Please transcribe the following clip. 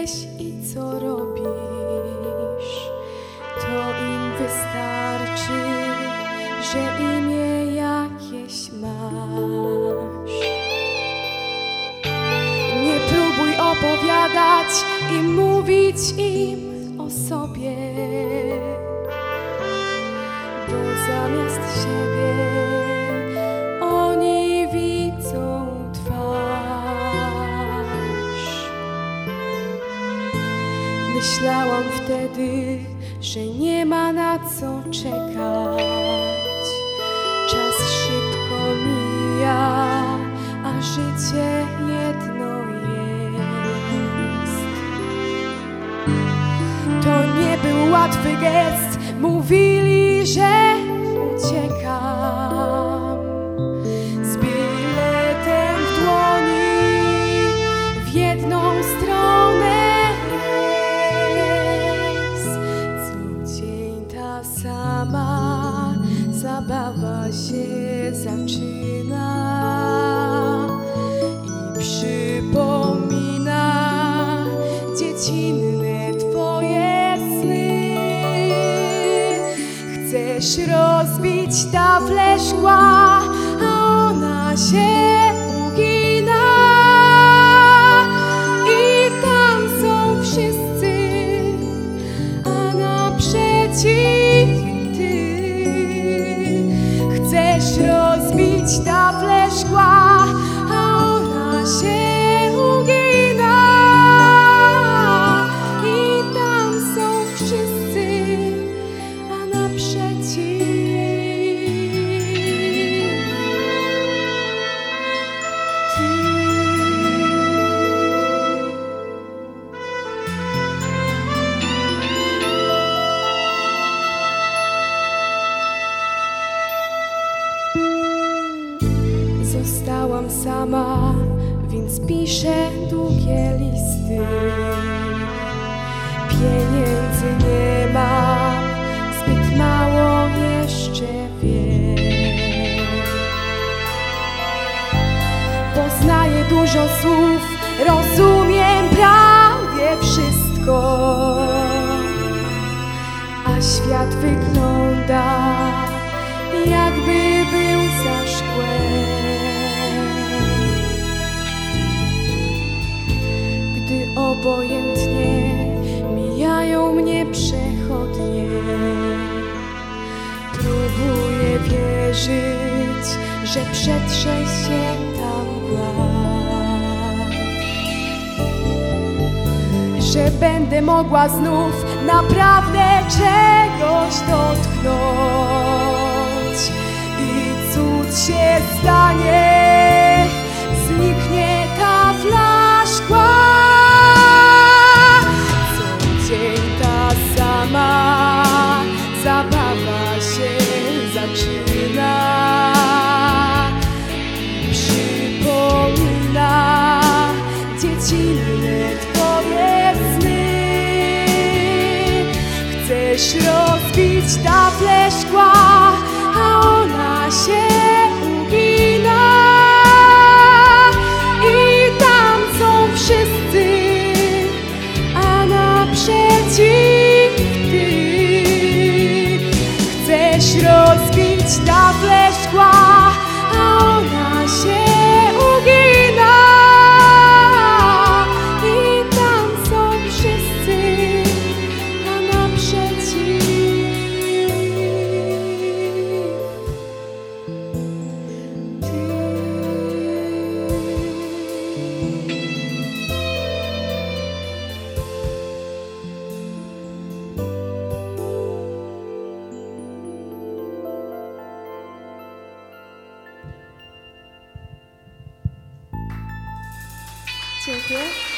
jesteś i co robisz, to im wystarczy, że imię jakieś masz. Nie próbuj opowiadać i mówić im o sobie, bo zamiast siebie oni widzą twarz. Myślałam wtedy, że nie ma na co czekać. Czas szybko mija, a życie jedno jest. To nie był łatwy gest, mówili, że uciekam z biletem w dłoni w jedną stronę. Co dzień ta sama zabawa się zaczyna i przypomina dziecinne twoje sny. Chcesz rozbić taflę szkła, a ona się ugina i tam są wszyscy, a naprzeciw ty. Chcesz rozbić taflę szkła, a ona się ugina i tam są wszyscy, a naprzeciw ty. Zostałam sama, więc piszę długie listy. Pieniędzy nie mam, zbyt mało jeszcze wiem. Poznaję dużo słów, rozumiem prawie wszystko, a świat wygląda, jakby był za szkłem. Gdy obojętnie mijają mnie przechodnie, próbuję wierzyć, że przetrze się ta mgła, że będę mogła znów naprawdę czegoś dotknąć i cud się stanie, zniknie tafla szkła. Co dzień ta sama zabawa się zaczyna, przypomina dziecinne twoje sny. Chcesz rozbić taflę szkła, a ona się ugina i tam są wszyscy, a naprzeciw ty. Chcesz rozbić taflę szkła, a ona się ugina i tam są wszyscy, a naprzeciw ty. Dziękuję.